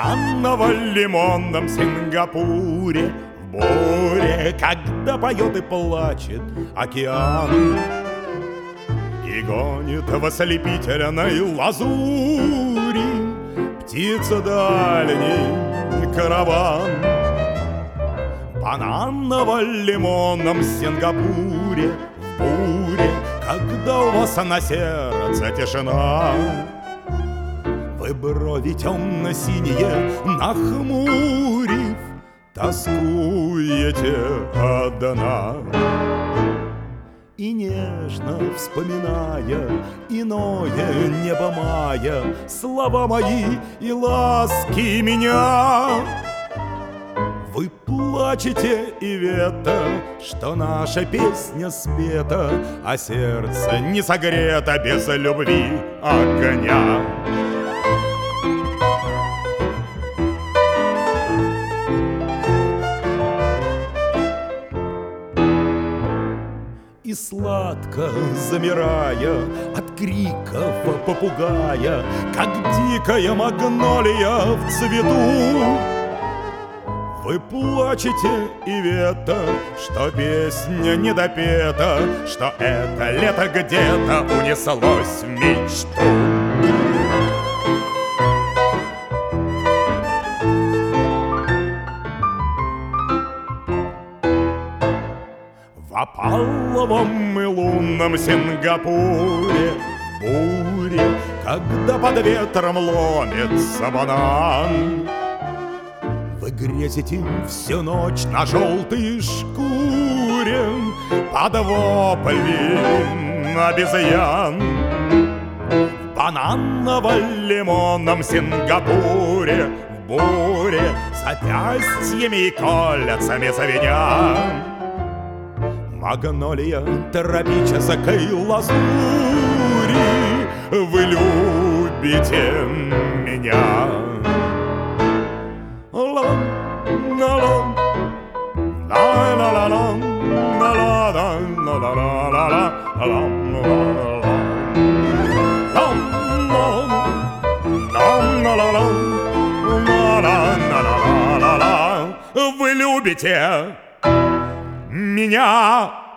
бананово-лимонном Сингапуре, в буре, когда поет и плачет океан и гонит в ослепительной лазури птица дальний караван. В бананово-лимонном Сингапуре, в буре, когда у вас на сердце тишина, вы брови темно-синие нахмурив, тоскуете одна. И нежно вспоминая иное небо мая, слова мои и ласки меня, вы плачете, Ивета, что наша песня спета, а сердце не согрето без любви огня. И сладко замирая от криков попугая, как дикая магнолия в цвету, вы плачете, Ивета, что песня не допета, что это лето где-то унеслось в мечту. В опаловом и лунном Сингапуре, в буре, когда под ветром ломится банан, вы грезите всю ночь на желтой шкуре под вопли обезьян. В бананово-лимонном Сингапуре, в буре, запястьями и кольцами звенят, магнолия тропической лазури, вы любите меня. Вы любите меня.